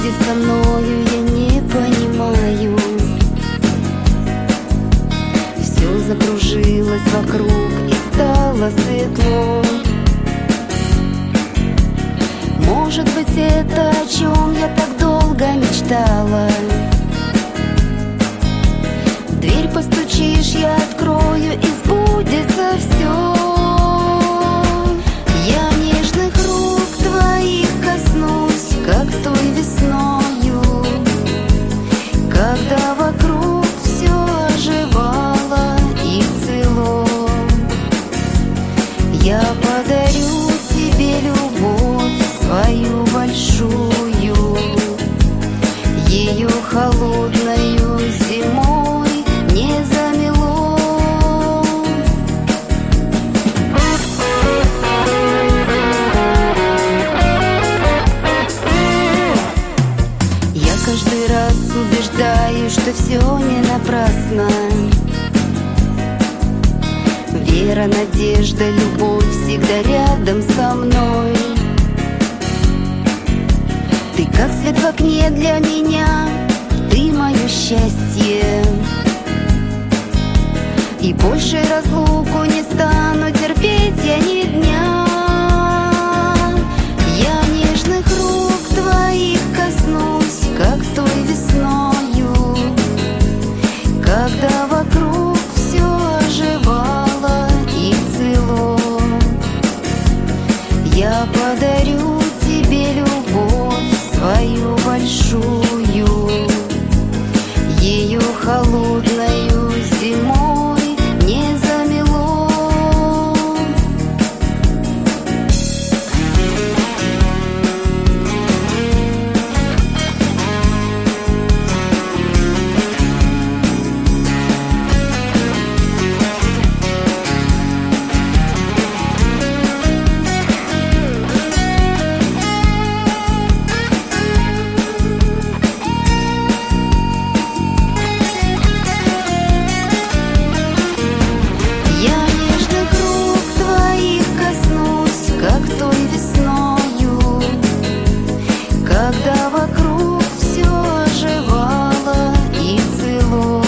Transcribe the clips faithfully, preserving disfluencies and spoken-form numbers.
случилось со мною, я не понимаю. Все закружилось вокруг и стало светло. Может быть, это о чем я так долго мечтала. В дверь постучишь, я открою, и сбудется все. Я нежных рук твоих коснусь, как той весною, когда вокруг все оживало и цвело. Я подарю тебе любовь свою большую, ее холодною зимой не замело. Я каждый раз убеждаюсь, что все не напрасно. Вера, надежда, любовь всегда рядом со мной. Ты как свет в окне для меня, ты мое счастье. И больше разлуку не стану терпеть я ни дня. Я нежных рук твоих коснусь, как той весною, когда вокруг все оживало и цвело. Я подарю тебе любовь свою большую, ее холодною зимой не замело. Когда вокруг все оживало и цвело,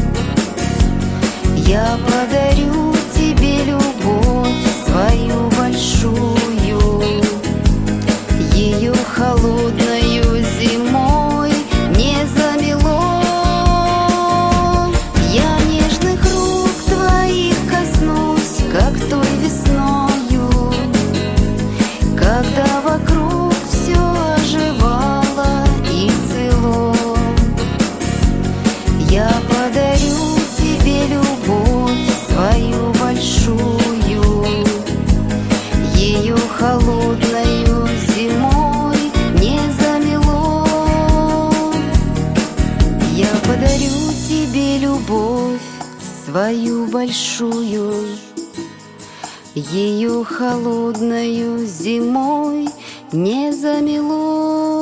я подарю тебе любовь свою большую, ее холодною зимой не замело. Я нежных рук твоих коснусь, как той весною, когда вокруг все оживало и цвело. Я подарю тебе любовь свою большую, ее холодною зимой не замело. Я подарю тебе любовь свою большую, ее холодною зимой не замело.